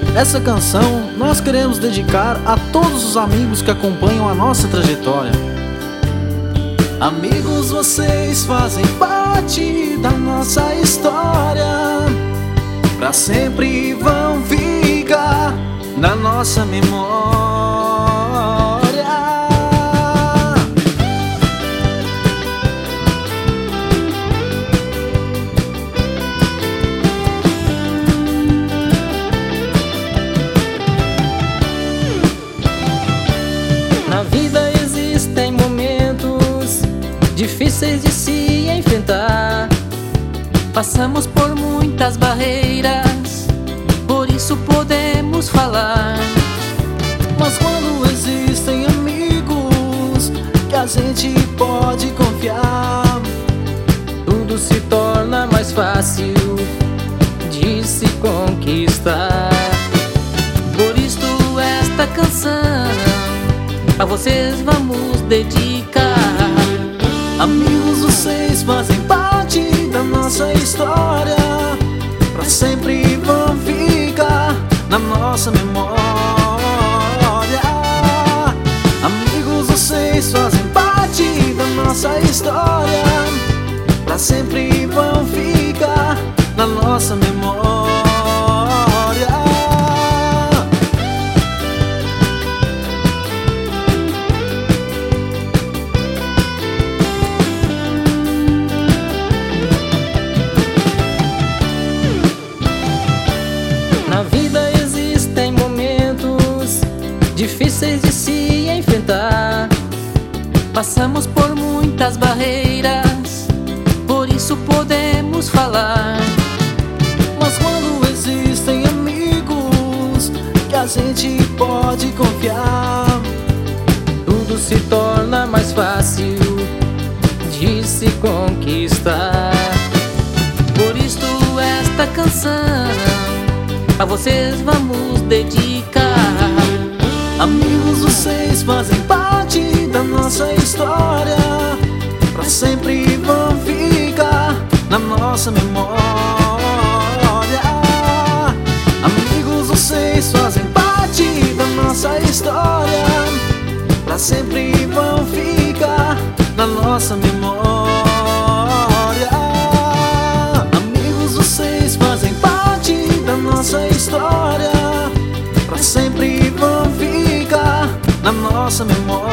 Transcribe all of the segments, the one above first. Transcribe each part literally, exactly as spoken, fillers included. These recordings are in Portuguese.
Essa canção nós queremos dedicar a todos os amigos que acompanham a nossa trajetória. Amigos, vocês fazem parte da nossa história, pra sempre vão ficar na nossa memória. Na vida existem momentos difíceis de se enfrentar. Passamos por muitas barreiras, por isso podemos falar. Mas quando existem amigos que a gente pode confiar, tudo se torna mais fácil de se conquistar. Por isso esta canção a vocês vamos dedicar. Amigos, vocês fazem parte da nossa história, pra sempre vão ficar na nossa memória. Amigos, vocês fazem parte da nossa história, pra sempre vão ficar na nossa memória. Na vida existem momentos difíceis de se enfrentar. Passamos por muitas barreiras, por isso podemos falar. Mas quando existem amigos que a gente pode confiar, tudo se torna mais fácil de se conquistar. Por isso esta canção a vocês vamos dedicar. Amigos, vocês fazem parte da nossa história, pra sempre vão ficar na nossa memória. Amigos, vocês fazem parte da nossa história, pra sempre vão ficar na nossa memória. Amigos, vocês fazem parte da nossa história, pra sempre vão ficar na nossa memória.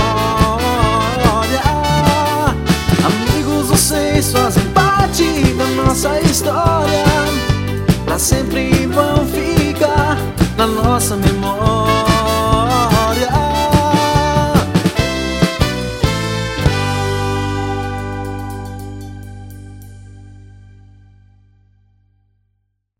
Amigos, vocês fazem parte da nossa história, pra sempre vão ficar